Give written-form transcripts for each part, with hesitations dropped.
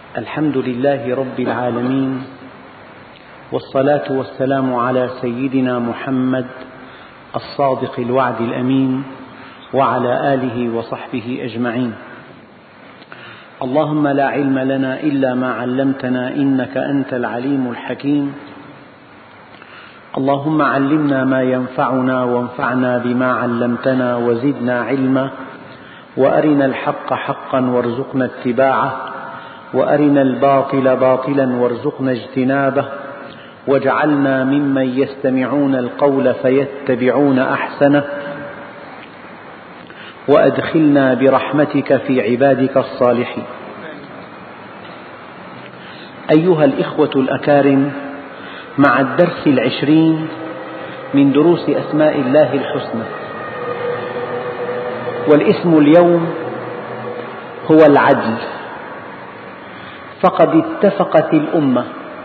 الحمد لله رب العالمين، والصلاة والسلام على سيدنا محمد الصادق الوعد الأمين، وعلى آله وصحبه أجمعين. اللهم لا علم لنا إلا ما علمتنا إنك أنت العليم الحكيم. اللهم علمنا ما ينفعنا وانفعنا بما علمتنا وزدنا علما، وأرنا الحق حقا وارزقنا اتباعه، وأرنا الباطل باطلا وارزقنا اجتنابه، واجعلنا ممن يستمعون القول فيتبعون أحسنه، وأدخلنا برحمتك في عبادك الصالحين. أيها الإخوة الأكارم، مع الدرس 20 من دروس أسماء الله الحسنى، والاسم اليوم هو العدل. فقد اتفقت الأمة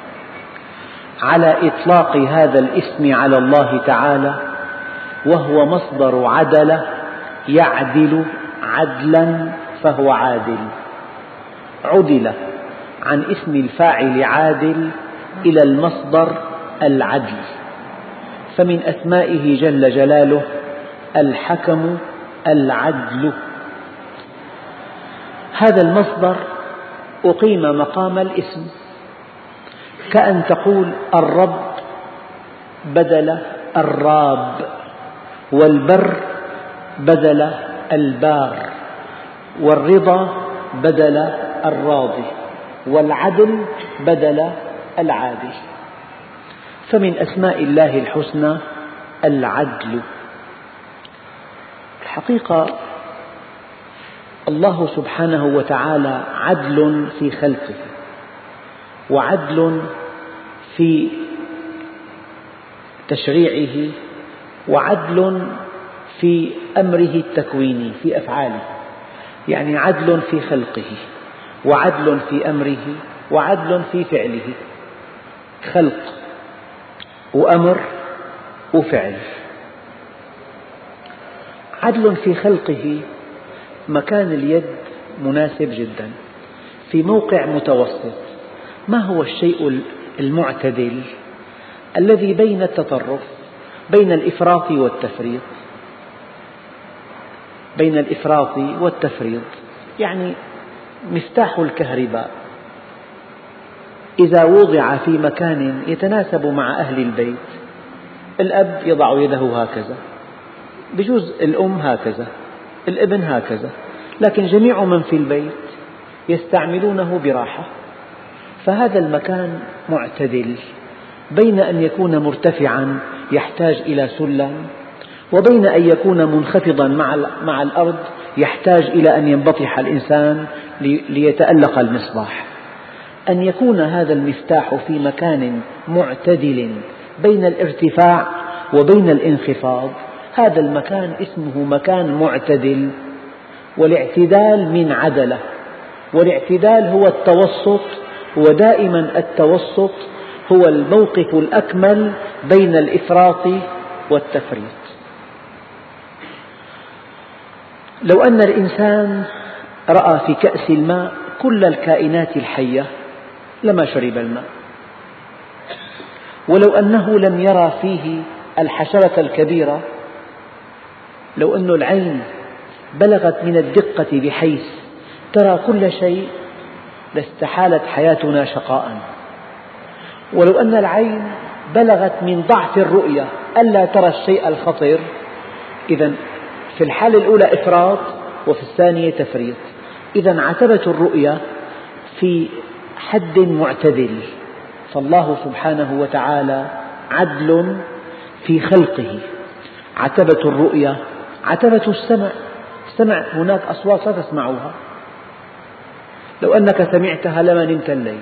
على إطلاق هذا الاسم على الله تعالى، وهو مصدر عدل، يعدل عدلا فهو عادل. عدل عن اسم الفاعل عادل إلى المصدر العدل. فمن أسمائه جل جلاله الحكم العدل. هذا المصدر أقيم مقام الاسم، كأن تقول الرب بدل الراب، والبر بدل البار، والرضا بدل الراضي، والعدل بدل العادل. فمن أسماء الله الحسنى العدل. الحقيقة الله سبحانه وتعالى عدل في خلقه، وعدل في تشريعه، وعدل في أمره التكويني في أفعاله. يعني عدل في خلقه، وعدل في أمره، وعدل في فعله. خلق وأمر وفعل. عدل في خلقه، مكان اليد مناسب جدا في موقع متوسط. ما هو الشيء المعتدل الذي بين التطرف، بين الإفراط والتفريط؟ بين الإفراط والتفريط يعني مفتاح الكهرباء إذا وضع في مكان يتناسب مع أهل البيت، الأب يضع يده هكذا، بجوز الأم هكذا، الابن هكذا، لكن جميع من في البيت يستعملونه براحة. فهذا المكان معتدل بين أن يكون مرتفعا يحتاج إلى سلم، وبين أن يكون منخفضا مع الأرض يحتاج إلى أن ينبطح الإنسان ليتألق المصباح. أن يكون هذا المفتاح في مكان معتدل بين الارتفاع وبين الانخفاض، هذا المكان اسمه مكان معتدل. والاعتدال من عدلة، والاعتدال هو التوسط، ودائما التوسط هو الموقف الأكمل بين الإفراط والتفريط. لو أن الإنسان رأى في كأس الماء كل الكائنات الحية لما شرب الماء، ولو أنه لم يرى فيه الحشرة الكبيرة، لو أن العين بلغت من الدقة بحيث ترى كل شيء لاستحالت حياتنا شقاء. ولو أن العين بلغت من ضعف الرؤية ألا ترى الشيء الخطر، إذن في الحالة الأولى إفراط، وفي الثانية تفريط. إذن عتبة الرؤية في حد معتدل. فالله سبحانه وتعالى عدل في خلقه. عتبة الرؤية، عتبة السمع. السمع هناك أصوات لا تسمعها، لو أنك سمعتها لما نمت الليل.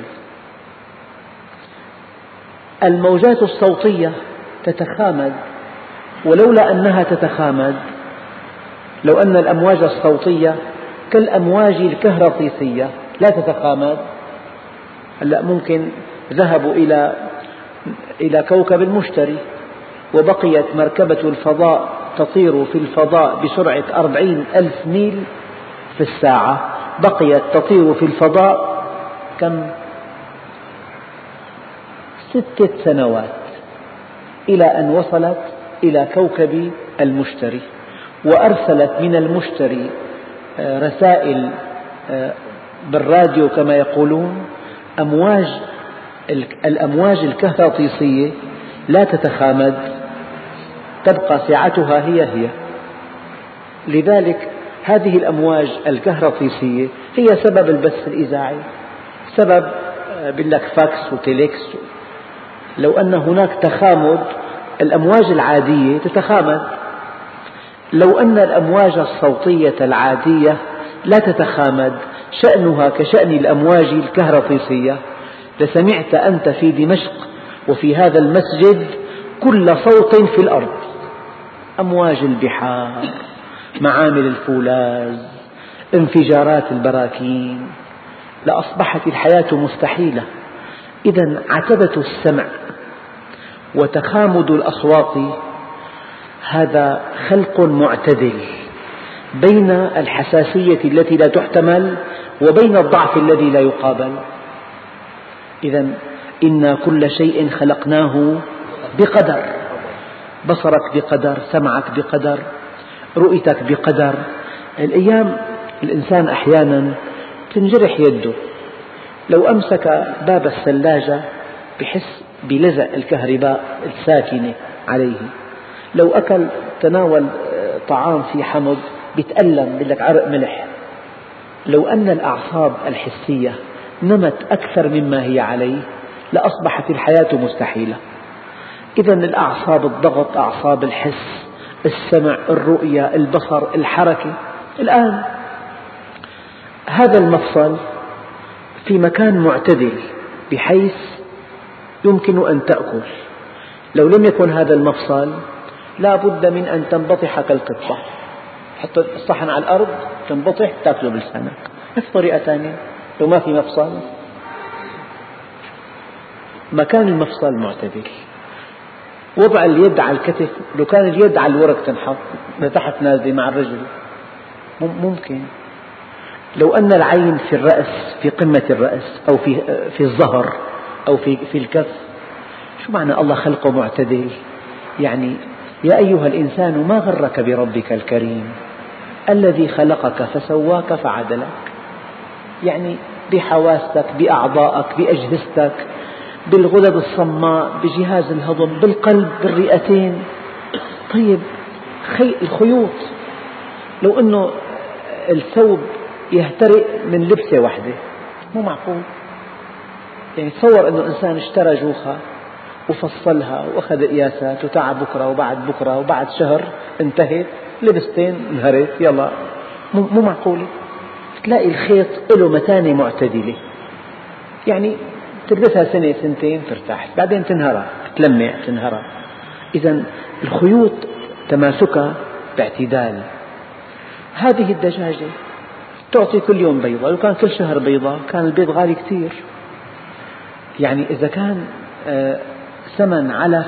الموجات الصوتية تتخامد، ولولا أنها تتخامد، لو أن الأمواج الصوتية كالأمواج الكهرطيسية لا تتخامد، هلأ ممكن ذهبوا إلى كوكب المشتري، وبقيت مركبة الفضاء تطير في الفضاء بسرعة 40,000 ميل في الساعة، بقيت تطير في الفضاء كم 6 سنوات إلى أن وصلت إلى كوكب المشتري، وأرسلت من المشتري رسائل بالراديو كما يقولون، الأمواج الكهرطيسية لا تتخامد، تبقى سعتها هي. لذلك هذه الأمواج الكهرطيسية هي سبب البث الإذاعي، سبب يقول لك فاكس وتيليكس. لو أن هناك تخامد الأمواج العادية تتخامد، لو أن الأمواج الصوتية العادية لا تتخامد شأنها كشأن الأمواج الكهرطيسية، لسمعت أنت في دمشق وفي هذا المسجد كل صوت في الأرض، أمواج البحار، معامل الفولاذ، انفجارات البراكين، لأصبحت الحياة مستحيلة. إذا عتبة السمع وتخامد الأصوات هذا خلق معتدل بين الحساسية التي لا تحتمل وبين الضعف الذي لا يقابل. إذا إنا كل شيء خلقناه بقدر، بصرك بقدر، سمعك بقدر، رؤيتك بقدر. الأيام الإنسان أحيانا تنجرح يده، لو أمسك باب الثلاجة بحس بلزق الكهرباء الساكنة عليه، لو أكل تناول طعام في حمض بيتألم، يقول لك عرق ملح. لو أن الأعصاب الحسية نمت أكثر مما هي عليه لأصبحت الحياة مستحيلة. إذا الأعصاب، الضغط، أعصاب الحس، السمع، الرؤية، البصر، الحركة. الآن هذا المفصل في مكان معتدل بحيث يمكن أن تأكل، لو لم يكن هذا المفصل لا بد من أن تنبطح كالقطة، تحط الصحن على الأرض تنبطح تأكله بلسانك، ما في طريقة ثانية لو ما في مفصل. مكان المفصل معتدل، وضع اليد على الكتف، لو كان اليد على الورق تنحط لتحت نازلة مع الرجل ممكن. لو أن العين في الرأس، في قمة الرأس، أو في الظهر، أو في الكف، شو معنى الله خلقه معتدل؟ يعني يا أيها الإنسان ما غرك بربك الكريم الذي خلقك فسواك فعدلك. يعني بحواسك، بأعضائك، بأجهزتك، بالغدد الصماء، بجهاز الهضم، بالقلب، بالرئتين. طيب الخيوط، لو أنه الثوب يهترئ من لبسة واحدة مو معقول. يعني تصور أنه إنسان اشترى جوخة وفصلها وأخذ قياسات وتعب بكرة وبعد بكرة وبعد شهر انتهت لبستين انهرت، يلا مو معقولة. تلاقي الخيط له متانة معتدلة، يعني تلبسها سنة سنتين ترتاح، بعدين تنهرى، تلمع تنهرى. إذا الخيوط تماسكها باعتدال. هذه الدجاجة تعطي كل يوم بيضة، لو كان كل شهر بيضة كان البيض غالي كثير. يعني إذا كان ثمن علف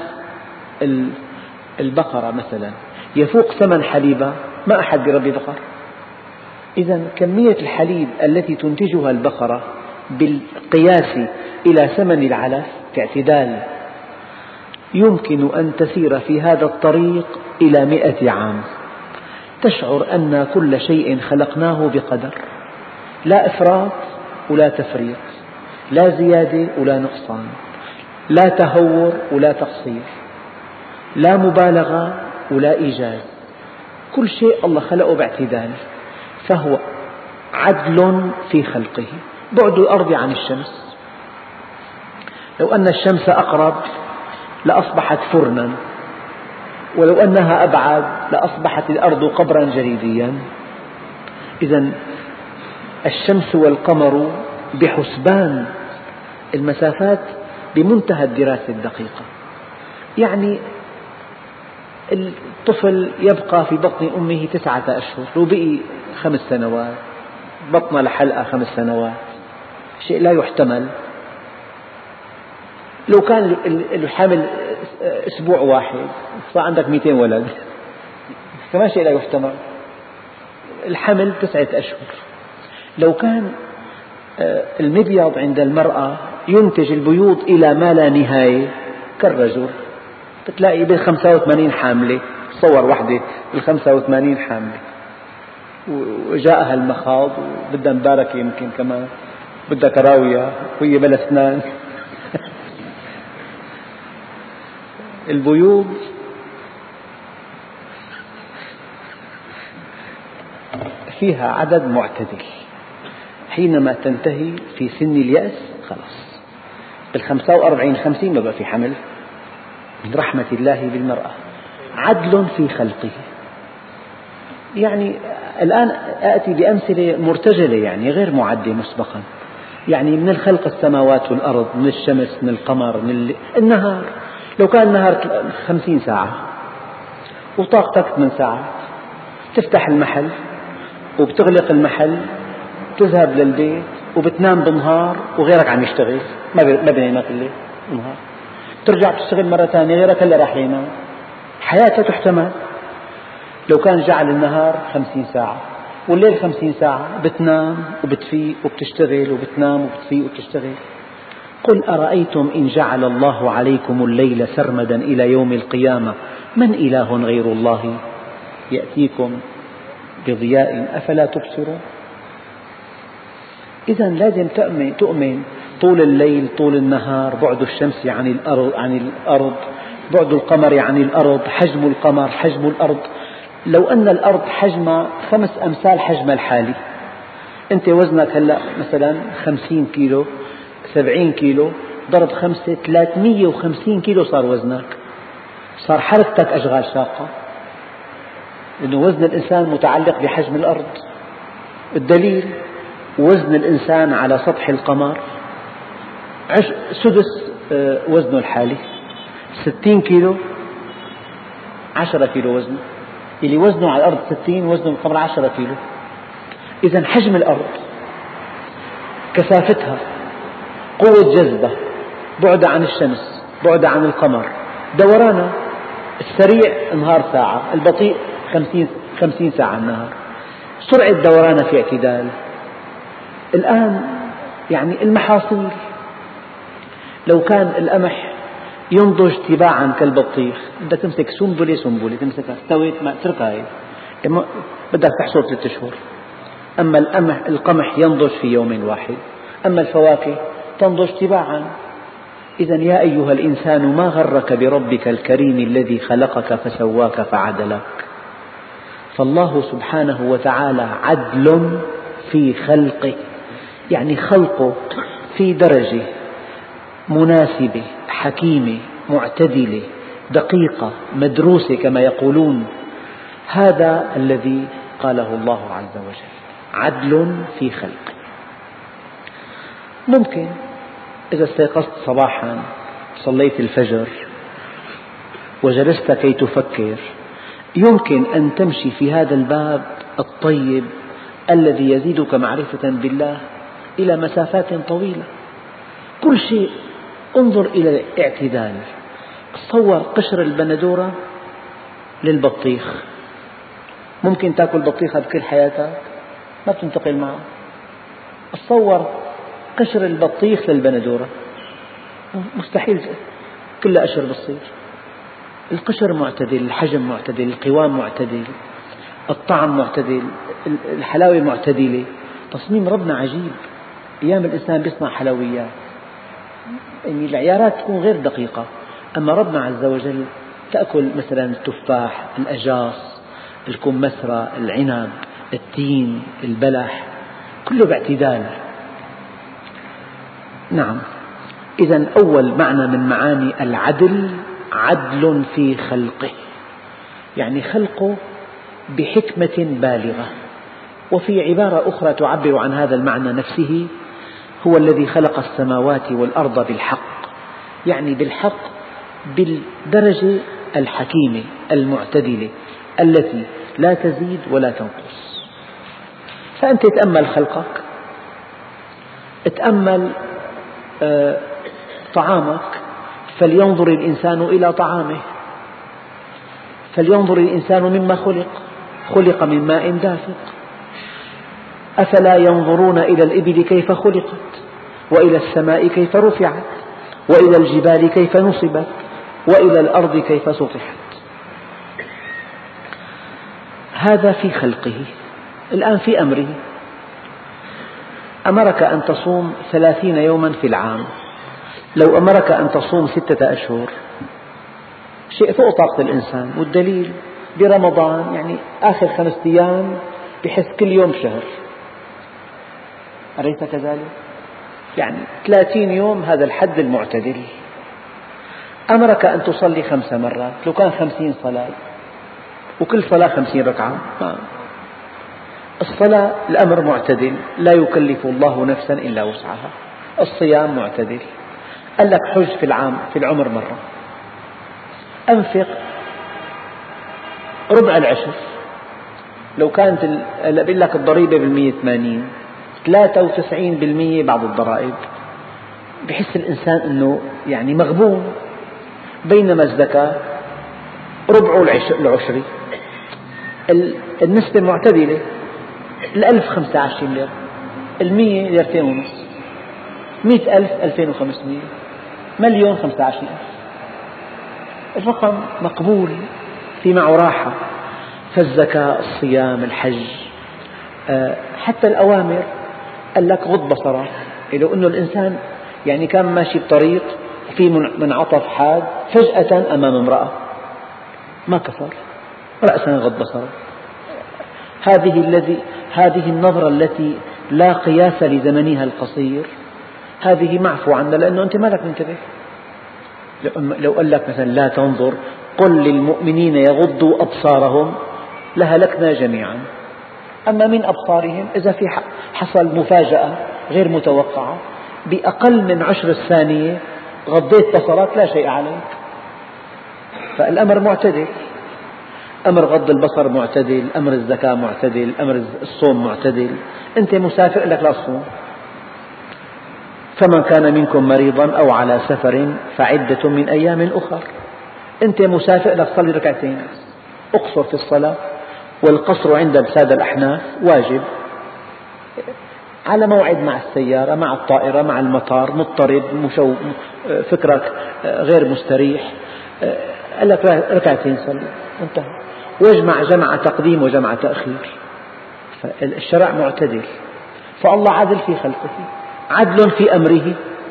البقرة مثلا يفوق ثمن حليبها ما أحد بربي بقر. إذا كمية الحليب التي تنتجها البقرة بالقياس إلى ثمن العلف باعتدال يمكن أن تسير في هذا الطريق إلى 100 عام، تشعر أن كل شيء خلقناه بقدر، لا إفراط ولا تفريط، لا زيادة ولا نقصان، لا تهور ولا تقصير، لا مبالغة ولا إيجاز، كل شيء الله خلقه باعتدال، فهو عدل في خلقه. بعد الأرض عن الشمس، لو أن الشمس أقرب لأصبحت فرنا، ولو أنها أبعد لأصبحت الأرض قبرا جليديا. إذا الشمس والقمر بحسبان المسافات بمنتهى الدراسة الدقيقة. يعني الطفل يبقى في بطن أمه 9 أشهر، لو بقي 5 سنوات بطن لحلقة 5 سنوات، شيء لا يحتمل. لو كان الحمل أسبوع واحد صار عندك 200 ولد، كمان شيء لا يحتمل. الحمل 9 أشهر. لو كان المبيض عند المرأة ينتج البيوض إلى ما لا نهاية كالرجل، بتلاقي بال85 حاملة، تصور وحدة بال85 حاملة وجاءها المخاض وبدها مباركة، يمكن كمان بدها كراوية وهي بلا أسنان. البيوض فيها عدد معتدل، حينما تنتهي في سن اليأس خلاص بال45 50 ما بقى في حمل، من رحمة الله بالمرأة. عدل في خلقه، يعني الآن آتي بأمثلة مرتجلة يعني غير معدة مسبقا، يعني من الخلق السماوات والأرض، من الشمس، من القمر، من النهار. لو كان النهار 50 ساعة وطاقتك 8 ساعات، تفتح المحل وبتغلق المحل، تذهب للبيت وبتنام بالنهار وغيرك عم يشتغل، ما بينامك الليل والنهار، ترجع تشتغل مرة ثانية غيرك هلا راح ينام. حياة لا تحتمل. لو كان جعل النهار 50 ساعة والليل 50 ساعة، بتنام وبتفيق وبتشتغل وبتنام وبتفيق وبتشتغل. قل أرأيتم إن جعل الله عليكم الليل سرمدا إلى يوم القيامة من إله غير الله يأتيكم بضياء أفلا تبصرون. إذا لازم تؤمن طول الليل طول النهار، بعد الشمس عن الأرض، بعد القمر عن الأرض، حجم القمر حجم الأرض. لو أن الأرض حجمها 5 أمثال حجمها الحالي، أنت وزنك هلأ مثلا 50 كيلو، 70 كيلو ضرب 5 350 كيلو صار وزنك، صار حركتك أشغال شاقة، لأن وزن الإنسان متعلق بحجم الأرض. الدليل وزن الإنسان على سطح القمر سدس وزنه الحالي، 60 كيلو 10 كيلو وزنه، اللي وزنه على الأرض 60 وزنه القمر 10 كيلو. إذا حجم الأرض، كثافتها، قوة جذبة، بعد عن الشمس، بعد عن القمر، دورانها، السريع النهار ساعة، البطيء 50 ساعة النهار، سرعة دورانها في اعتدال. الآن يعني المحاصيل، لو كان القمح ينضج تباعا كالبطيخ، بدك تمسك سنبلة سنبلة تمسكها، استويت ما اتركها، هي بدك تحصر 3 أشهر. أما القمح ينضج في يوم واحد، أما الفواكه تنضج تباعا. إذا يا أيها الإنسان ما غرك بربك الكريم الذي خلقك فسواك فعدلك. فالله سبحانه وتعالى عدل في خلقه، يعني خلقه في درجة مناسبة حكيمة معتدلة دقيقة مدروسة كما يقولون. هذا الذي قاله الله عز وجل، عدل في خلقه. ممكن إذا استيقظت صباحا صليت الفجر وجلست كي تفكر، يمكن أن تمشي في هذا الباب الطيب الذي يزيدك معرفة بالله إلى مسافات طويلة. كل شيء انظر إلى الاعتدال. تصور قشر البندورة للبطيخ، ممكن تأكل بطيخة بكل حياتك ما بتنتقل معه. تصور قشر البطيخ للبندورة، مستحيل كل قشر بتصير. القشر معتدل، الحجم معتدل، القوام معتدل، الطعم معتدل، الحلاوة معتدلة. تصميم ربنا عجيب. أيام الإنسان يصنع حلويات، يعني العيارات تكون غير دقيقة، أما ربنا عز وجل تأكل مثلا التفاح، الأجاص، الكمثرى، العنب، التين، البلح، كله باعتدال. نعم. إذا أول معنى من معاني العدل عدل في خلقه، يعني خلقه بحكمة بالغة. وفي عبارة أخرى تعبر عن هذا المعنى نفسه: هو الذي خلق السماوات والأرض بالحق، يعني بالحق بالدرجة الحكيمة المعتدلة التي لا تزيد ولا تنقص. فأنت تأمل خلقك، تأمل طعامك، فلينظر الإنسان إلى طعامه، فلينظر الإنسان مما خلق، خلق من ماء دافق. أفلا ينظرون إلى الإبل كيف خلقت وإلى السماء كيف رفعت وإلى الجبال كيف نصبت وإلى الأرض كيف سطحت. هذا في خلقه. الآن في أمره، أمرك أن تصوم 30 يوما في العام، لو أمرك أن تصوم 6 أشهر شيء فوق طاقة الإنسان، والدليل برمضان يعني آخر 5 أيام بحس كل يوم شهر، أليس كذلك؟ يعني 30 يوم هذا الحد المعتدل. أمرك أن تصلي 5 مرات، لو كان 50 صلاة وكل صلاة 50 ركعة، الصلاة الأمر معتدل، لا يكلف الله نفسا إلا وسعها. الصيام معتدل، قال لك حج في العام في العمر مرة. أنفق ربع العشر، لو كانت بقول لك الضريبة 180 93% بعض الضرائب، بحس الإنسان أنه يعني مغبون. بينما الزكاة ربع العشر، النسبة معتدلة. 1000 15 ليرة، 100 ليرتين ونص، 100,000 2500، مليون 15,000. الرقم مقبول، في معه راحة. فالزكاة، الصيام، الحج، حتى الأوامر قال لك غض بصرك. لو أنه الإنسان يعني كان ماشي بطريق في منعطف حاد فجأة أمام امرأة ما كفر، رأسا غض بصره. هذه النظرة التي لا قياس لزمنها القصير، هذه معفو عنها، لأنه أنت ما لك منتبه. لو قال لك مثلا لا تنظر، قل للمؤمنين يغضوا أبصارهم لهلكنا جميعا. أما من أبصارهم إذا في حصل مفاجأة غير متوقعة بأقل من 10 ثانية غضيت بصرك لا شيء عليك. فالأمر معتدل، أمر غض البصر معتدل، أمر الزكاة معتدل، أمر الصوم معتدل. أنت مسافر لك لا تصوم. فمن كان منكم مريضا أو على سفر فعدة من أيام أخر. أنت مسافر لك صلي ركعتين، اقصر في الصلاة. والقصر عند السادة الأحناف واجب على موعد، مع السيارة، مع الطائرة، مع المطار، مضطرب، فكرك غير مستريح، قال لك ركعتين صلي انتهى. واجمع جمع تقديم وجمع تأخير. فالشرع معتدل، فالله عدل في خلقه، عدل في أمره.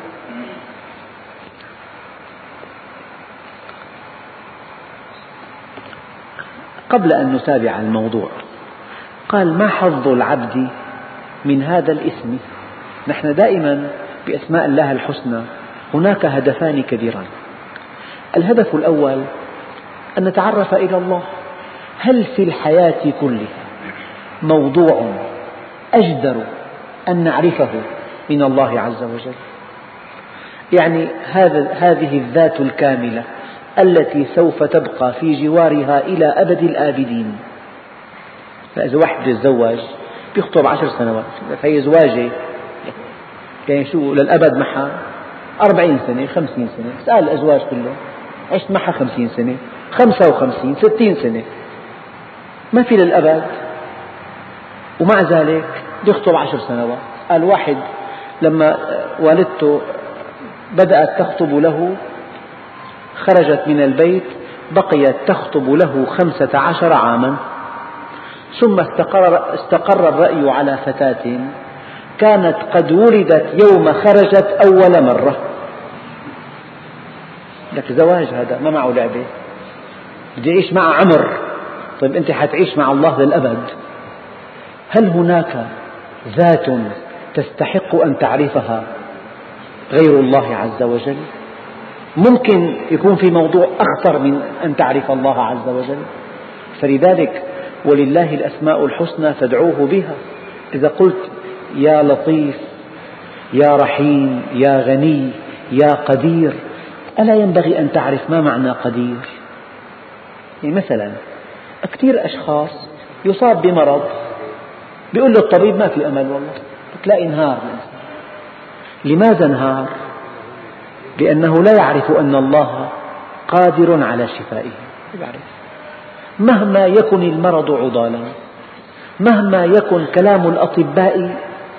قبل أن نتابع الموضوع قال ما حظ العبد من هذا الاسم. نحن دائما بأسماء الله الحسنى هناك هدفان كبيران. الهدف الأول أن نتعرف إلى الله. هل في الحياة كلها موضوع أجدر أن نعرفه من الله عز وجل؟ يعني هذه الذات الكاملة التي سوف تبقى في جوارها إلى أبد الآبدين. فإذا واحد يتزوج بيخطب 10 سنوات، فهي زواجه يعني شو للأبد معها 40 سنة 50 سنة. سأل الأزواج كلهم عشت معها 50 سنة 55 60 سنة، ما في للأبد، ومع ذلك بيخطب 10 سنوات. قال واحد لما والدته بدأت تخطب له خرجت من البيت بقيت تخطب له 15 عاما، ثم استقر الرأي على فتاة كانت قد ولدت يوم خرجت أول مرة. لك زواج هذا ما معه لعبة، بدي أعيش مع عمر. طيب أنت حتعيش مع الله للأبد. هل هناك ذات تستحق أن تعرفها غير الله عز وجل؟ ممكن يكون في موضوع أخطر من أن تعرف الله عز وجل. فلذلك ولله الأسماء الحسنى فادعوه بها. إذا قلت يا لطيف يا رحيم يا غني يا قدير، ألا ينبغي أن تعرف ما معنى قدير؟ يعني مثلا كثير أشخاص يصاب بمرض بيقول له الطبيب ما في أمل، والله تلاقي انهار. لماذا انهار؟ لأنه لا يعرف أن الله قادر على شفائه. مهما يكن المرض عضالا، مهما يكن كلام الأطباء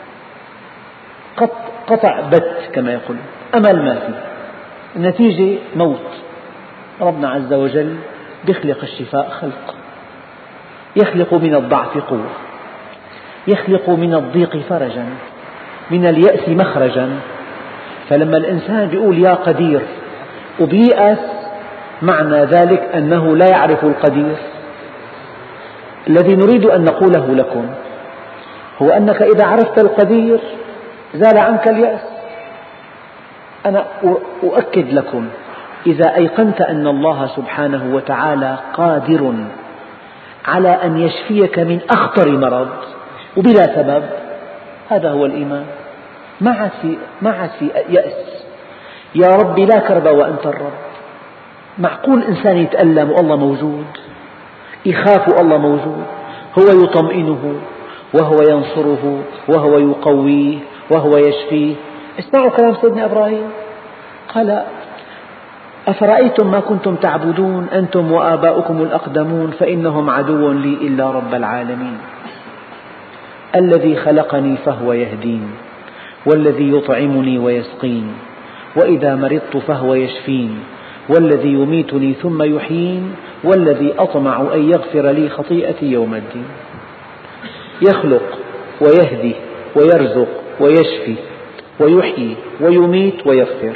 قطع بت كما يقول، أمل ما فيه، النتيجة موت. ربنا عز وجل يخلق الشفاء خلق، يخلق من الضعف قوة، يخلق من الضيق فرجا، من اليأس مخرجا. فلما الإنسان يقول يا قدير وبييأس، معنى ذلك أنه لا يعرف القدير. الذي نريد أن نقوله لكم هو أنك إذا عرفت القدير زال عنك اليأس. أنا أؤكد لكم، إذا أيقنت أن الله سبحانه وتعالى قادر على أن يشفيك من أخطر مرض وبلا سبب، هذا هو الإيمان. ما عاد في يأس. يا ربي لا كرب وأنت الرب. معقول إنسان يتألم والله موجود، يخاف والله موجود، هو يطمئنه وهو ينصره وهو يقويه وهو يشفيه. اسمعوا كلام سيدنا إبراهيم، قال أفرأيتم ما كنتم تعبدون أنتم وآباؤكم الأقدمون فإنهم عدو لي إلا رب العالمين الذي خلقني فهو يهدين والذي يطعمني ويسقين وإذا مرضت فهو يشفين والذي يميتني ثم يحيين والذي أطمع أن يغفر لي خطيئتي يوم الدين. يخلق ويهدي ويرزق ويشفي ويحيي ويميت ويغفر،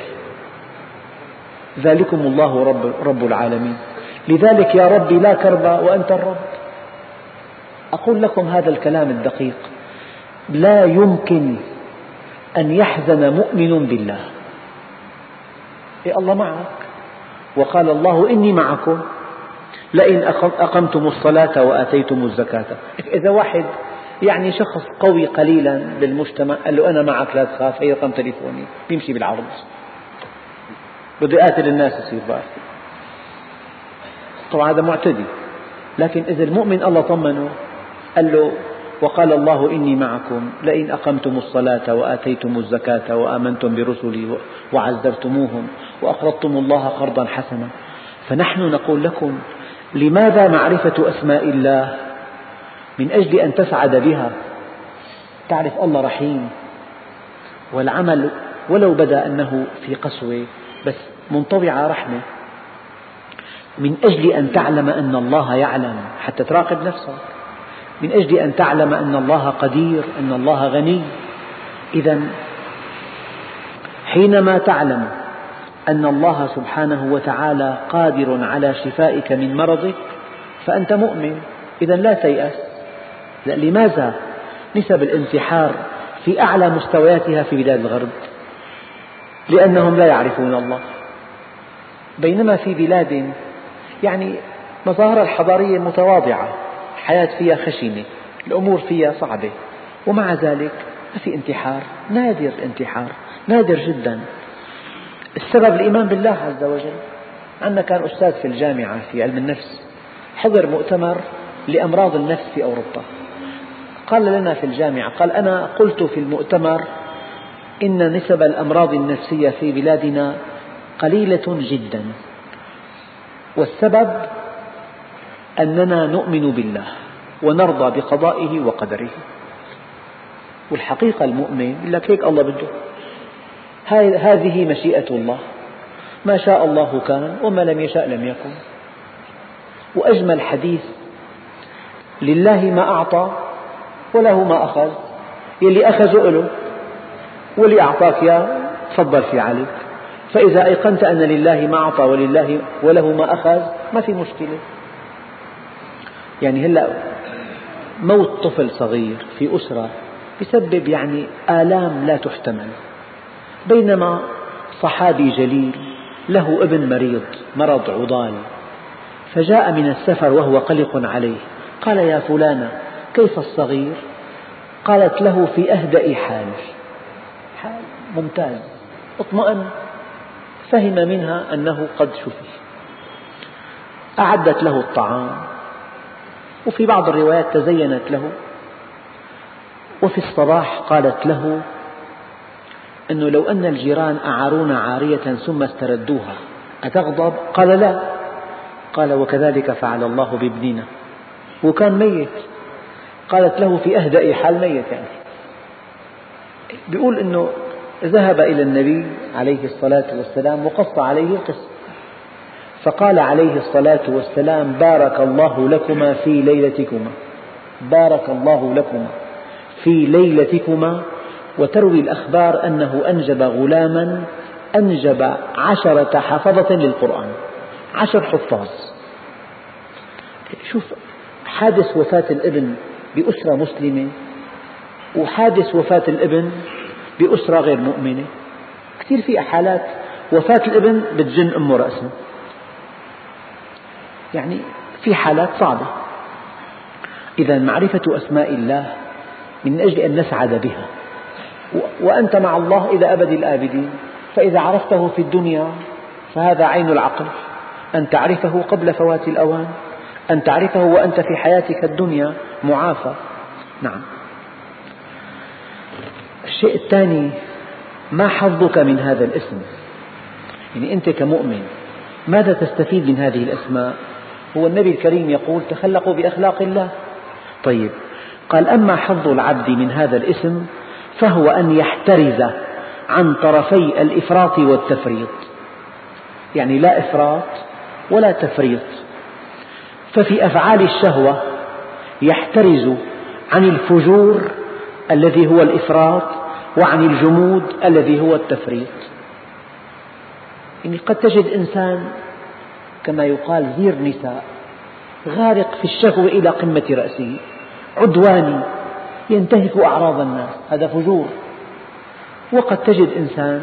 ذلكم الله رب العالمين. لذلك يا ربي لا كرب وأنت الرب. أقول لكم هذا الكلام الدقيق، لا يمكن أن يحزن مؤمن بالله. الله معك، وقال الله إني معكم لئن أقمتم الصلاة وآتيتم الزكاة. إذا واحد يعني شخص قوي قليلا بالمجتمع قال له أنا معك لا تخاف، هي رقم تليفوني، بيمشي بالعرض، بده يقاتل الناس يصير بقى. طبعا هذا معتدي. لكن إذا المؤمن الله طمنه قال له وقال الله إني معكم لئن أقمتم الصلاة وآتيتم الزكاة وآمنتم برسلي وعزرتموهم وأقرضتم الله قرضا حسنا. فنحن نقول لكم لماذا معرفة أسماء الله؟ من أجل أن تسعد بها، تعرف الله رحيم، والعمل ولو بدا أنه في قسوة بس منطبع رحمة، من أجل أن تعلم أن الله يعلم حتى تراقب نفسك، من أجل أن تعلم أن الله قدير، أن الله غني. إذا حينما تعلم أن الله سبحانه وتعالى قادر على شفائك من مرضك فأنت مؤمن. إذا لا تيأس. لماذا نسب الانتحار في أعلى مستوياتها في بلاد الغرب؟ لأنهم لا يعرفون الله. بينما في بلاد يعني مظاهرها الحضارية متواضعة، الحياة فيها خشنة، الأمور فيها صعبة، ومع ذلك ما في انتحار. نادر الانتحار، نادر جدا. السبب الإيمان بالله عز وجل. عندنا كان أستاذ في الجامعة في علم النفس، حضر مؤتمر لأمراض النفس في أوروبا، قال لنا في الجامعة، قال أنا قلت في المؤتمر إن نسب الأمراض النفسية في بلادنا قليلة جدا، والسبب أننا نؤمن بالله ونرضى بقضائه وقدره. والحقيقة المؤمن يقول لك هيك الله بده، هذه مشيئة الله، ما شاء الله كان وما لم يشاء لم يكن. وأجمل حديث لله ما أعطى وله ما أخذ، يلي أخذه له واللي أعطاك إياه تفضل في عليك. فإذا أيقنت أن لله ما أعطى وله ما أخذ ما في مشكلة. يعني هلأ موت طفل صغير في أسرة يسبب يعني آلام لا تحتمل، بينما صحابي جليل له ابن مريض مرض عضال، فجاء من السفر وهو قلق عليه، قال يا فلانة كيف الصغير؟ قالت له في أهدأ حال ممتاز، اطمأن، فهم منها أنه قد شفي. أعدت له الطعام، وفي بعض الروايات تزينت له، وفي الصباح قالت له أنه لو أن الجيران أعارونا عارية ثم استردوها أتغضب؟ قال لا. قال وكذلك فعل الله بابننا، وكان ميت. قالت له في أهدأ حال ميت يعني. بيقول أنه ذهب إلى النبي عليه الصلاة والسلام وقص عليه القصة، فقال عليه الصلاة والسلام: بارك الله لكما في ليلتكما، بارك الله لكما في ليلتكما. وتروي الأخبار أنه أنجب غلاما، أنجب 10 حفظة للقرآن، 10 حفاظ. شوف حادث وفاة الابن بأسرة مسلمة وحادث وفاة الابن بأسرة غير مؤمنة. كثير في حالات وفاة الابن بتجن أمه رأسا، يعني في حالات صعبة. إذا معرفة أسماء الله من أجل أن نسعد بها، وأنت مع الله إلى أبد الآبدين. فإذا عرفته في الدنيا فهذا عين العقل، أن تعرفه قبل فوات الأوان، أن تعرفه وأنت في حياتك الدنيا معافى. نعم. الشيء الثاني: ما حظك من هذا الاسم؟ يعني أنت كمؤمن ماذا تستفيد من هذه الأسماء؟ هو النبي الكريم يقول: تخلقوا بأخلاق الله. طيب، قال: أما حظ العبد من هذا الاسم فهو أن يحترز عن طرفي الإفراط والتفريط، يعني لا إفراط ولا تفريط. ففي أفعال الشهوة يحترز عن الفجور الذي هو الإفراط، وعن الجمود الذي هو التفريط. يعني قد تجد إنسان كما يقال زير نساء، غارق في الشهوة إلى قمة رأسه، عدواني، ينتهك أعراض الناس، هذا فجور. وقد تجد إنسان: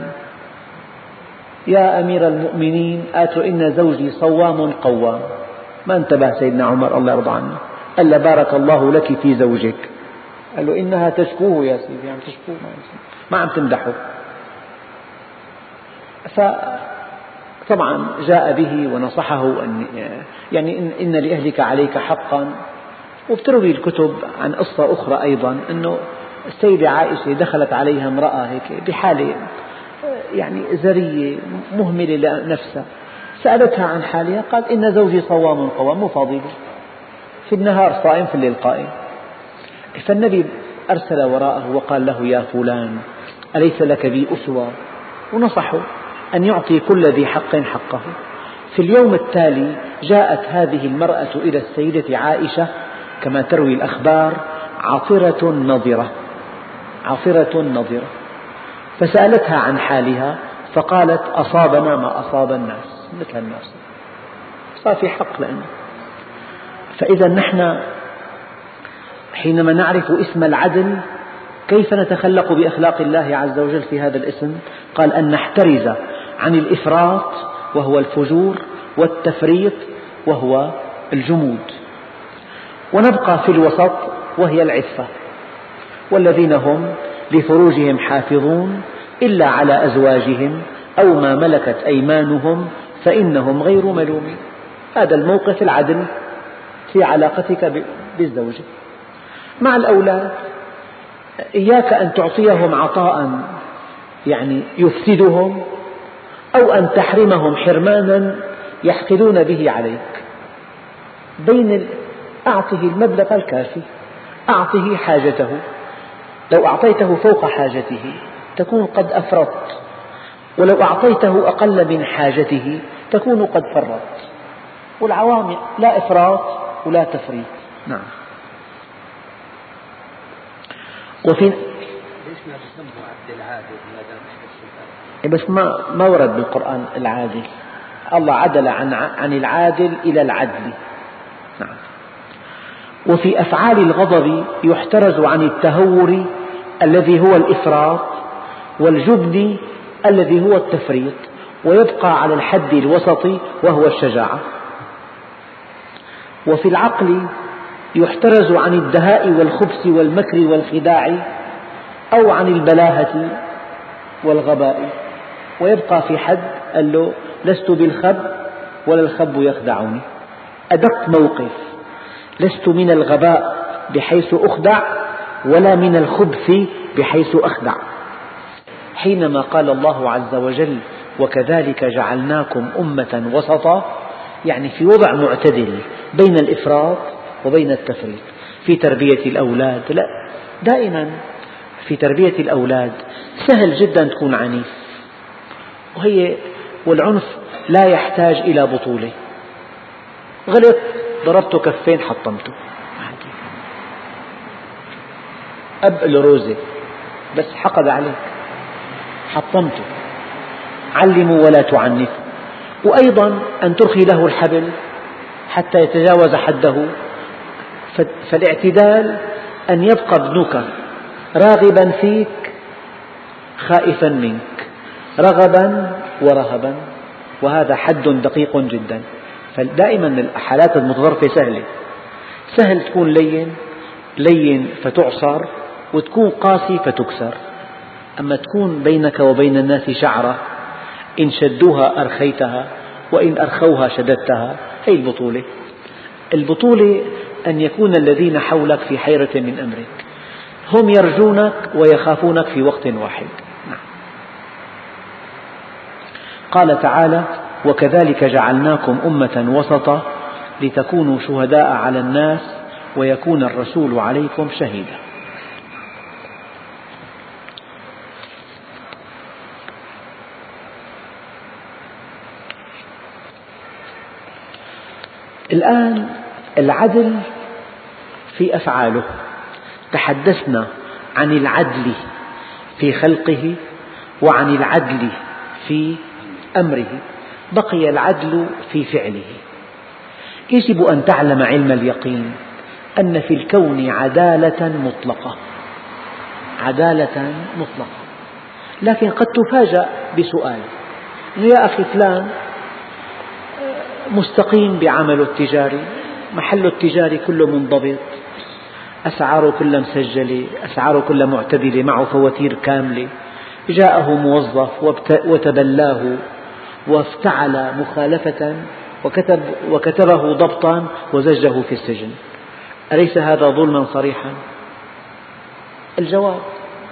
يا أمير المؤمنين آت إن زوجي صوام قوام. ما انتبه سيدنا عمر الله يرضى عنه، قال له: بارك الله لك في زوجك. قال له: إنها تشكوه يا سيدي، عم تشكوه، ما عم تمدحه. فطبعا جاء به ونصحه يعني إن لأهلك عليك حقا. وبتروي الكتب عن قصة أخرى أيضا، أنه السيدة عائشة دخلت عليها امرأة هيك بحالة يعني زرية مهملة لنفسها، سألتها عن حالها، قال: إن زوجي صوام قوام، مو فاضي، في النهار صائم في الليل قائم. فالنبي أرسل وراءه وقال له: يا فلان، أليس لك بي أسوة؟ ونصحه أن يعطي كل ذي حق حقه. في اليوم التالي جاءت هذه المرأة إلى السيدة عائشة كما تروي الأخبار عطرة نضرة، عطرة نضرة، فسألتها عن حالها فقالت: أصابنا ما أصاب الناس، مثل الناس، صار في حق لنا. فإذا نحن حينما نعرف اسم العدل كيف نتخلق بأخلاق الله عز وجل في هذا الاسم؟ قال: أن نحترز عن الإفراط وهو الفجور، والتفريط وهو الجمود، ونبقى في الوسط وهي العفة. والذين هم لفروجهم حافظون إلا على أزواجهم أو ما ملكت أيمانهم فإنهم غير ملومين. هذا الموقف العدل في علاقتك بالزوجة. مع الأولاد إياك أن تعطيهم عطاء يعني يفسدهم، أو أن تحرمهم حرمانا يحقدون به عليك. أعطه المبلغ الكافي، أعطه حاجته. لو أعطيته فوق حاجته تكون قد أفرطت، ولو أعطيته أقل من حاجته تكون قد فرطت. والعوام لا إفراط ولا تفريط. نعم. وفي ليش ما تسمى عبد العادل؟ بس ما ورد بالقرآن العادل. الله عدل عن العادل إلى العدل. نعم. وفي أفعال الغضب يحترز عن التهور الذي هو الإفراط، والجبن الذي هو التفريط، ويبقى على الحد الوسطي وهو الشجاعة. وفي العقل يحترز عن الدهاء والخبث والمكر والخداع، أو عن البلاهة والغباء، ويبقى في حد قال له: لست بالخب ولا الخب يخدعني. أدق موقف: لست من الغباء بحيث أخدع، ولا من الخبث بحيث أخدع. حينما قال الله عز وجل: وكذلك جعلناكم أمة وسطا، يعني في وضع معتدل بين الإفراط وبين التفريط. في تربية الأولاد، لا، دائما في تربية الأولاد سهل جدا تكون عنيف، والعنف لا يحتاج إلى بطولة. غلط، ضربته كفين، حطمته. أب الروزة بس حقد عليك، حطمته. علموا ولا تعنفوا. وأيضا أن ترخي له الحبل حتى يتجاوز حده. فالاعتدال أن يبقى ابنك راغبا فيك خائفا منك، رغبا ورهبا، وهذا حد دقيق جدا. فدائما الحالات المتطرفة سهل تكون لين فتعصر، وتكون قاسي فتكسر. أما تكون بينك وبين الناس شعرة، إن شدوها أرخيتها وإن أرخوها شددتها. هي البطولة. البطولة أن يكون الذين حولك في حيرة من أمرك، هم يرجونك ويخافونك في وقت واحد. قال تعالى: وكذلك جعلناكم أمة وسطا لتكونوا شهداء على الناس ويكون الرسول عليكم شهيدا. الآن العدل في أفعاله. تحدثنا عن العدل في خلقه وعن العدل في أمره، بقي العدل في فعله. يجب أن تعلم علم اليقين أن في الكون عدالة مطلقة، عدالة مطلقة. لكن قد تفاجأ بسؤال: يا أخي فلان مستقيم بعمله التجاري، محله التجاري كله منضبط، أسعاره كلها مسجلة، أسعاره كلها معتدلة، معه فواتير كاملة. جاءه موظف وتبلاه وافتعل مخالفة وكتبه ضبطا وزجه في السجن. أليس هذا ظلما صريحا؟ الجواب: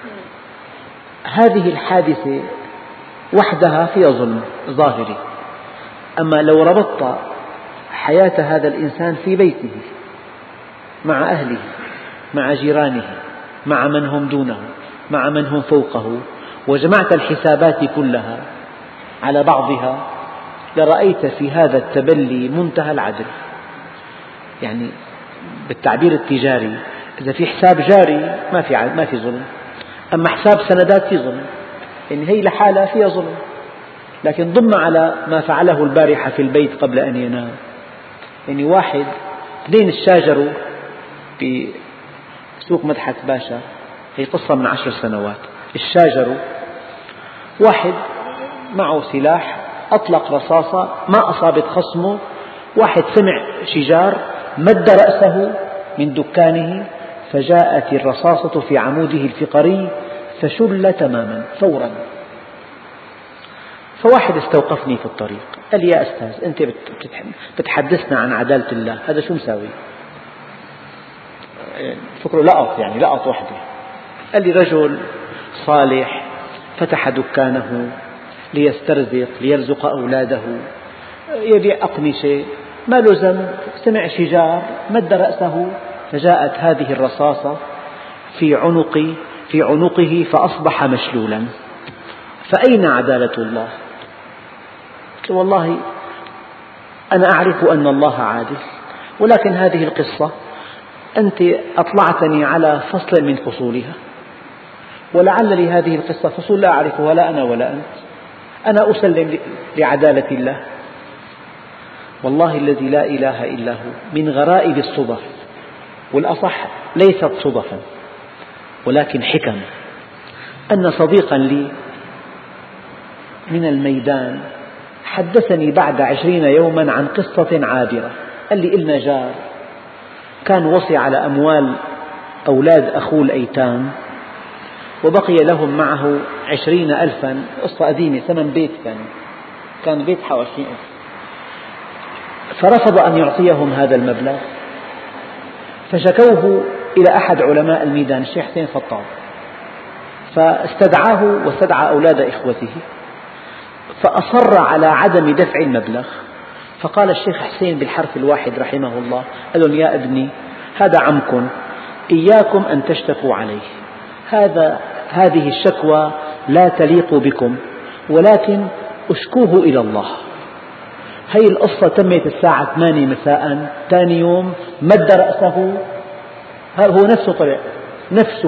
هذه الحادثة وحدها فيها ظلم ظاهري. أما لو ربطت حياة هذا الإنسان في بيته مع أهله، مع جيرانه، مع من هم دونه، مع من هم فوقه، وجمعت الحسابات كلها على بعضها، لرأيت في هذا التبلي منتهى العدل. يعني بالتعبير التجاري، إذا في حساب جاري ما في ظلم، أما حساب سندات في ظلم. يعني هي لحالها فيها ظلم، لكن ضم على ما فعله البارحة في البيت قبل أن ينام. يعني واحد اثنين تشاجروا في سوق مدحت باشا، هي قصة من 10 سنوات. تشاجروا، واحد معه سلاح أطلق رصاصة ما أصابت خصمه، واحد سمع شجار مد رأسه من دكانه فجاءت الرصاصة في عموده الفقري فشل تماما فورا. فواحد استوقفني في الطريق قال لي: يا أستاذ، أنت بتحدثنا عن عدالة الله، هذا شو مساوي؟ فكره لقط، يعني لقط وحده. قال لي: رجل صالح فتح دكانه ليسترزق ليرزق أولاده، يبيع أقمشة، ما له ذنب، سمع شجار مد رأسه فجاءت هذه الرصاصة في عنقه فأصبح مشلولا. فأين عدالة الله؟ والله أنا أعرف أن الله عادل، ولكن هذه القصة أنت أطلعتني على فصل من فصولها، ولعل لهذه القصة فصول لا أعرفها لا أنا ولا أنت. أنا أسلم لعدالة الله. والله الذي لا إله إلا هو، من غرائب الصدف، والأصح ليست صدفا ولكن حكم، أن صديقا لي من الميدان حدثني بعد 20 يوما عن قصة عابرة. قال لي: إلنا جار كان وصي على أموال أولاد أخوه الأيتام، وبقي لهم معه 20,000، قصة قديمة، ثمن بيت كان بيت حوالي 20,000، فرفض أن يعطيهم هذا المبلغ، فشكوه إلى أحد علماء الميدان الشيخ حسين فطاط، فاستدعاه واستدعى أولاد إخوته، فأصر على عدم دفع المبلغ. فقال الشيخ حسين بالحرف الواحد رحمه الله: قال لهم: يا ابني، هذا عمكم إياكم أن تشتكوا عليه، هذه الشكوى لا تليق بكم، ولكن اشكوه إلى الله. هذه القصة تمت الساعة 8 مساء، ثاني يوم مد رأسه، هو نفسه طلع، نفسه.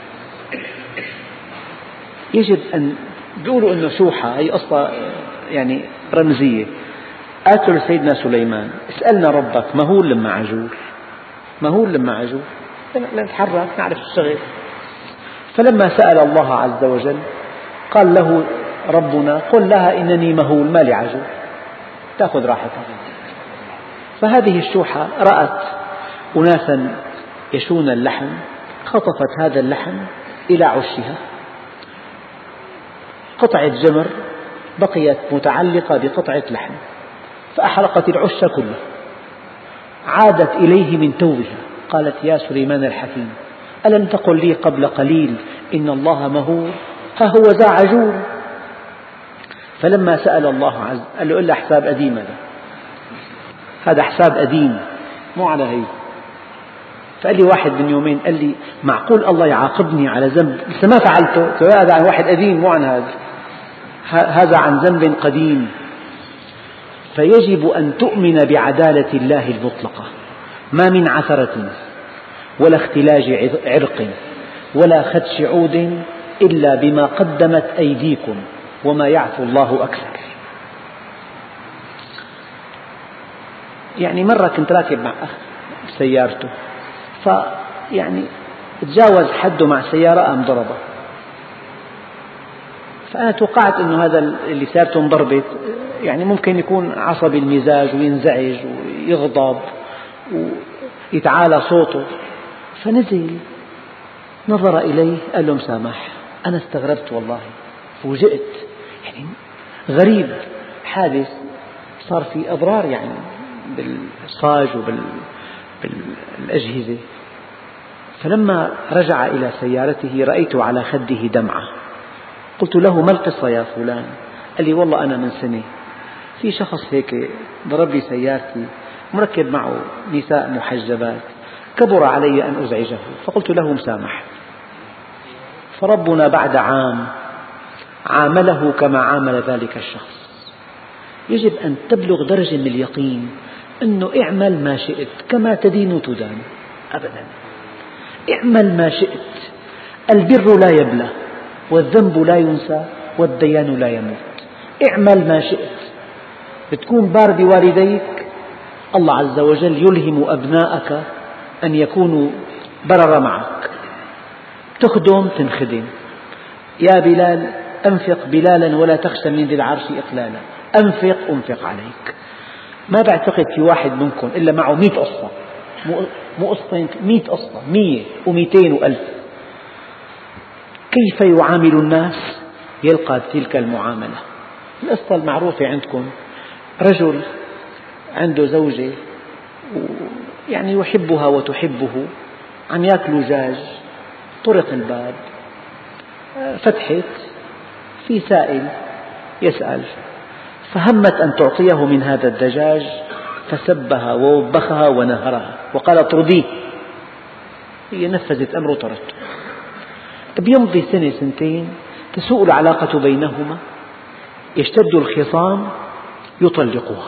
يجب أن يقولوا أنه شوحة، هي قصة يعني رمزية. قاتل سيدنا سليمان، اسألنا ربك مهول لما عجول، مهول لما عجول، نتحرك نعرف الشغل. فلما سأل الله عز وجل قال له ربنا قل لها إنني مهول ما لي عجول، تأخذ راحتها. فهذه الشوحة رأت أناسا يشون اللحم، خطفت هذا اللحم إلى عشها، قطعة جمر بقيت متعلقة بقطعة لحم، فأحرقت العش كله. عادت إليه من توها قالت يا سليمان الحكيم ألم تقل لي قبل قليل إن الله مهول، ها هو ذا عجول. فلما سأل الله عز قال له إلا حساب قديم، هذا حساب قديم مو على هي. فقال لي واحد من يومين قال لي معقول الله يعاقبني على ذنب لسه ما فعلته؟ هذا عن واحد قديم مو عن هذا عن ذنب قديم. فيجب أن تؤمن بعدالة الله المطلقة، ما من عثرة ولا اختلاج عرق ولا خدش عود إلا بما قدمت أيديكم وما يعفو الله أكثر. يعني مرة كنت راكب مع أخ بسيارته، فيعني تجاوز حده مع سيارة قام ضربه، فأنا توقعت أنه هذا اللي سيارته انضربت يعني ممكن يكون عصبي المزاج وينزعج ويغضب ويتعالى صوته، فنزل نظر إليه قال له مسامح. أنا استغربت والله، فوجئت يعني غريب، حادث صار في أضرار يعني بالصاج وبالأجهزة. فلما رجع إلى سيارته رأيت على خده دمعة، قلت له ما القصة يا فلان؟ قال لي والله أنا من سنة في شخص هيك ضرب لي سيارتي، مركب معه نساء محجبات، كبر علي أن أزعجه فقلت له مسامح. فربنا بعد عام عامله كما عامل ذلك الشخص. يجب أن تبلغ درجة من اليقين أنه اعمل ما شئت كما تدين تدان، أبدا اعمل ما شئت. البر لا يبلى والذنب لا ينسى والديان لا يموت. اعمل ما شئت. بتكون بار بوالديك، الله عز وجل يلهم أبناءك أن يكونوا برر معك. تخدم تنخدم، يا بلال أنفق بلالا ولا تخشى من ذي العرش إقلالا، أنفق عليك. ما بعتقد في واحد منكم إلا معه 100 قصة، مو قصتين، 100 قصة، 100 و200 و1000. كيف يعامل الناس يلقى تلك المعاملة. القصة المعروفة عندكم، رجل عنده زوجة يعني يحبها وتحبه، عم يأكلوا دجاج، طرق الباب، فتحت، في سائل يسأل، فهمت أن تعطيه من هذا الدجاج فسبها ووبخها ونهرها وقال اطرديه. هي نفذت أمره طردته. بيمضي سنة سنتين تسوء العلاقة بينهما، يشتد الخصام، يطلقها،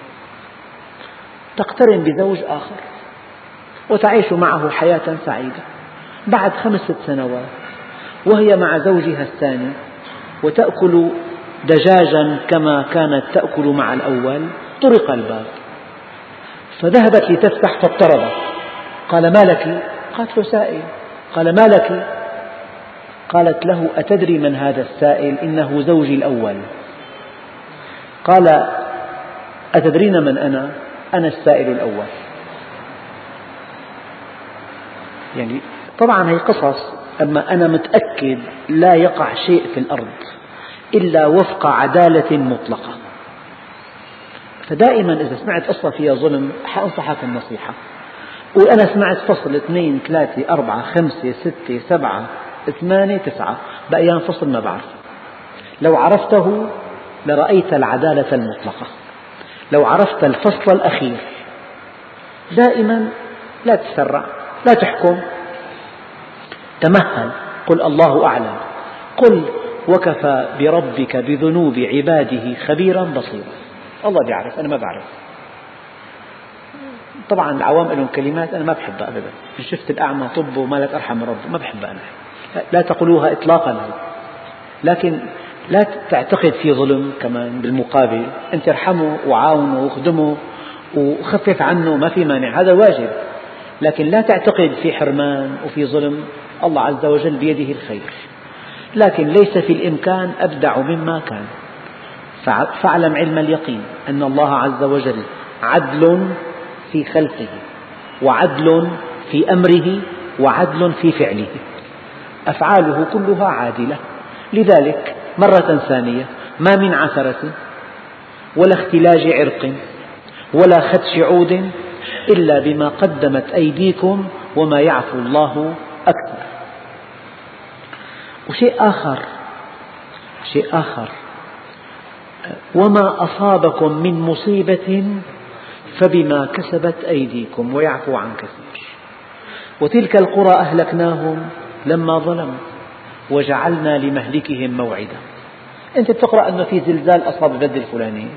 تقترن بزوج آخر وتعيش معه حياة سعيدة. بعد 5 سنوات وهي مع زوجها الثاني وتأكل دجاجا كما كانت تأكل مع الأول، طرق الباب فذهبت لتفتح فاضطربت. قال ما لك؟ قالت له سائل. قال ما لك؟ قالت له أتدري من هذا السائل؟ إنه زوجي الأول. قال أتدرين من أنا؟ أنا السائل الأول. يعني طبعا هي قصص، أما أنا متأكد لا يقع شيء في الأرض إلا وفق عدالة مطلقة. فدائما إذا سمعت قصة فيها ظلم حأنصحك النصيحة، وأنا سمعت فصل 2 3 4 5 6 7 8 9 بقيان فصل ما بعرف. لو عرفته لرأيت العدالة المطلقة، لو عرفت الفصل الأخير. دائما لا تسرع، لا تحكم، تمهل، قل الله أعلم. قل وكفى بربك بذنوب عباده خبيرا بصيرا. الله بيعرف، أنا ما بعرف. طبعا العوام لهم كلمات أنا ما بحبها أبدا، إن شفت الأعمى طب وما لك أرحم من ربه، ما بحبها أنا، لا تقولوها إطلاقا. لكن لا تعتقد في ظلم كمان بالمقابل، أنت ارحمه وعاونه وخدمه وخفف عنه، ما في مانع، هذا واجب. لكن لا تعتقد في حرمان وفي ظلم، الله عز وجل بيده الخير. لكن ليس في الإمكان أبدع مما كان. فاعلم علم اليقين أن الله عز وجل عدل في خلقه، وعدل في أمره، وعدل في فعله، أفعاله كلها عادلة. لذلك مرة ثانية ما من عثرة ولا اختلاج عرق ولا خدش عود إلا بما قدمت أيديكم وما يعفو الله أكثر. وشيء آخر، وما أصابكم من مصيبة فبما كسبت أيديكم ويعفو عن كثير. وتلك القرى أهلكناهم لما ظلموا وجعلنا لمهلكهم موعدا. أنت تقرأ أنه في زلزال أصاب البلد الفلانية،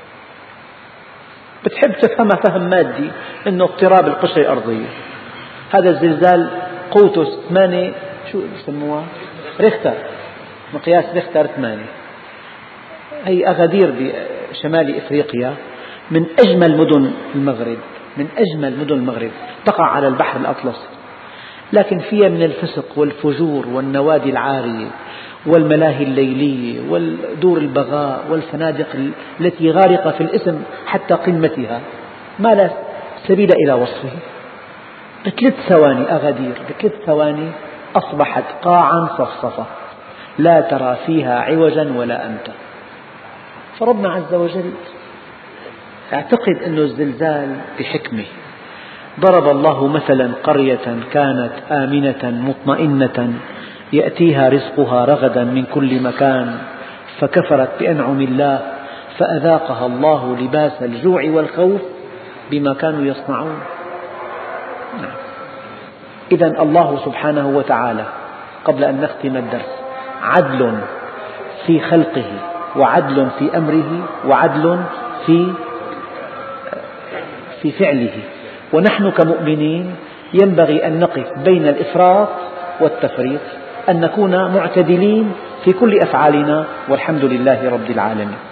بتحب تفهمها فهم مادي، أنه اضطراب القشرة الأرضية. هذا الزلزال قوته 8، شو يسموها؟ ريختر، مقياس ريختر 8. هي أغادير بشمال إفريقيا، من أجمل مدن المغرب، تقع على البحر الأطلسي، لكن فيها من الفسق والفجور والنوادي العارية والملاهي الليلية والدور البغاء والفنادق التي غارقة في الإثم حتى قمتها، ما لا سبيل إلى وصفه. ب3 ثواني أغادير، ب3 ثواني أصبحت قاعا صفصفة لا ترى فيها عوجا ولا أمتا. فربنا عز وجل اعتقد أن الزلزال بحكمة. ضرب الله مثلا قرية كانت آمنة مطمئنة يأتيها رزقها رغدا من كل مكان فكفرت بأنعم الله فأذاقها الله لباس الجوع والخوف بما كانوا يصنعون. إذن الله سبحانه وتعالى قبل أن نختم الدرس عدل في خلقه، وعدل في أمره، وعدل في فعله. ونحن كمؤمنين ينبغي أن نقف بين الإفراط والتفريط، أن نكون معتدلين في كل أفعالنا، والحمد لله رب العالمين.